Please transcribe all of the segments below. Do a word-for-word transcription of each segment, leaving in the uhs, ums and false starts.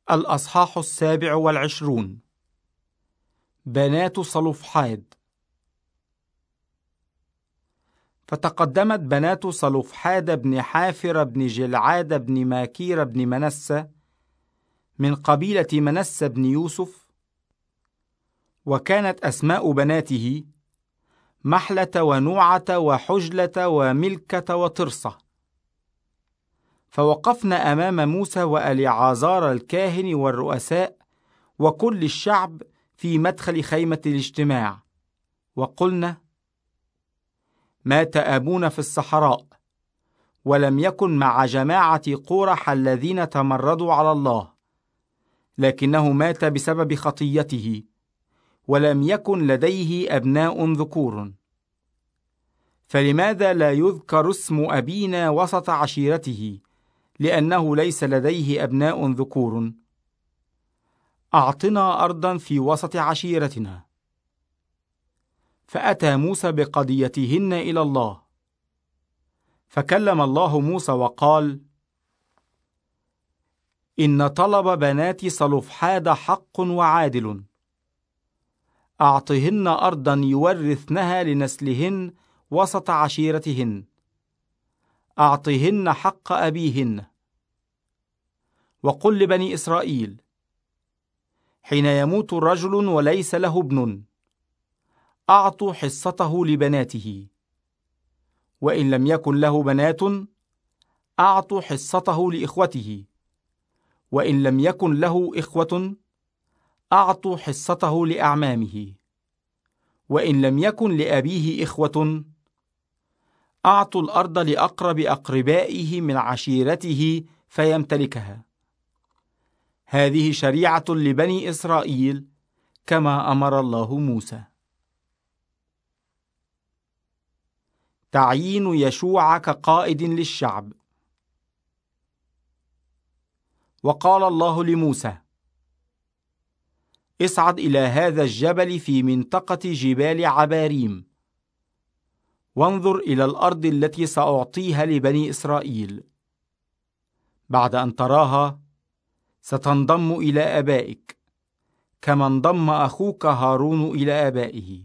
الأصحاح السابع والعشرون. بنات صلوفحاد. فتقدمت بنات صلوفحاد بن حافر بن جلعاد بن ماكير بن منسى من قبيلة منسى بن يوسف، وكانت أسماء بناته محلة ونوعة وحجلة وملكة وترصة. فوقفنا أمام موسى وأليعازار الكاهن والرؤساء وكل الشعب في مدخل خيمة الاجتماع، وقلنا: مات أبونا في الصحراء، ولم يكن مع جماعة قورح الذين تمردوا على الله، لكنه مات بسبب خطيته، ولم يكن لديه أبناء ذكور. فلماذا لا يذكر اسم أبينا وسط عشيرته، لأنه ليس لديه أبناء ذكور؟ أعطنا أرضا في وسط عشيرتنا. فأتى موسى بقضيتهن إلى الله. فكلم الله موسى وقال: إن طلب بنات صلوفحاد حق وعادل. أعطهن أرضا يورثنها لنسلهن وسط عشيرتهن. أعطهن حق أبيهن. وقل لبني إسرائيل: حين يموت الرجل وليس له ابن، أعطوا حصته لبناته، وإن لم يكن له بنات أعطوا حصته لإخوته، وإن لم يكن له إخوة أعطوا حصته لأعمامه، وإن لم يكن لأبيه إخوة أعطوا الأرض لأقرب أقربائه من عشيرته فيمتلكها. هذه شريعة لبني إسرائيل كما أمر الله موسى. تعيين يشوع كقائد للشعب. وقال الله لموسى: اصعد إلى هذا الجبل في منطقة جبال عباريم، وانظر إلى الأرض التي سأعطيها لبني إسرائيل. بعد أن تراها ستنضم إلى آبائك، كما انضم أخوك هارون إلى آبائه.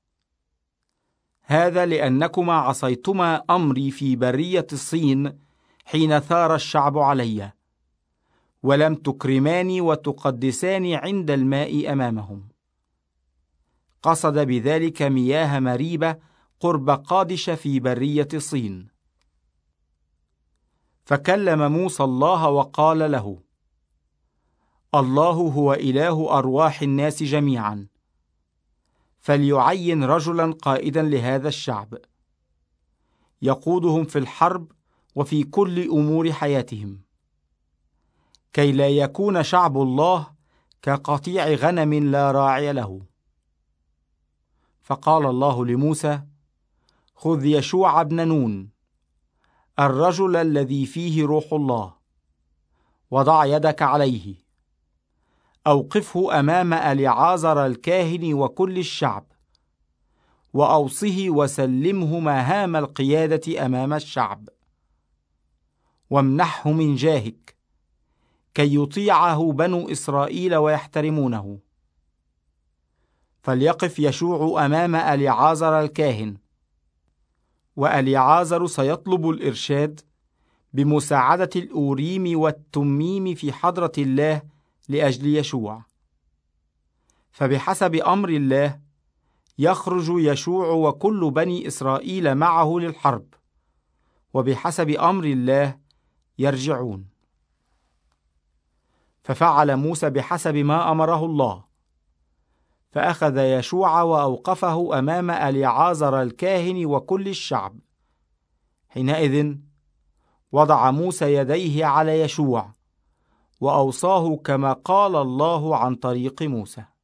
هذا لأنكما عصيتما أمري في برية الصين حين ثار الشعب علي، ولم تكرماني وتقدساني عند الماء أمامهم. قصد بذلك مياه مريبة قرب قادش في برية الصين. فكلم موسى الله وقال له: الله هو إله أرواح الناس جميعا، فليعين رجلا قائدا لهذا الشعب، يقودهم في الحرب وفي كل أمور حياتهم، كي لا يكون شعب الله كقطيع غنم لا راعي له. فقال الله لموسى: خذ يشوع بن نون، الرجل الذي فيه روح الله، وضع يدك عليه. أوقفه أمام أليعازر الكاهن وكل الشعب، وأوصه وسلمه مهام القيادة أمام الشعب، وامنحه من جاهك كي يطيعه بنو إسرائيل ويحترمونه. فليقف يشوع أمام أليعازر الكاهن، وأليعازر سيطلب الإرشاد بمساعدة الأوريم والتميم في حضرة الله لأجل يشوع. فبحسب أمر الله يخرج يشوع وكل بني إسرائيل معه للحرب، وبحسب أمر الله يرجعون. ففعل موسى بحسب ما أمره الله، فأخذ يشوع وأوقفه أمام أليعازر الكاهن وكل الشعب. حينئذ وضع موسى يديه على يشوع، وأوصاه كما قال الله عن طريق موسى.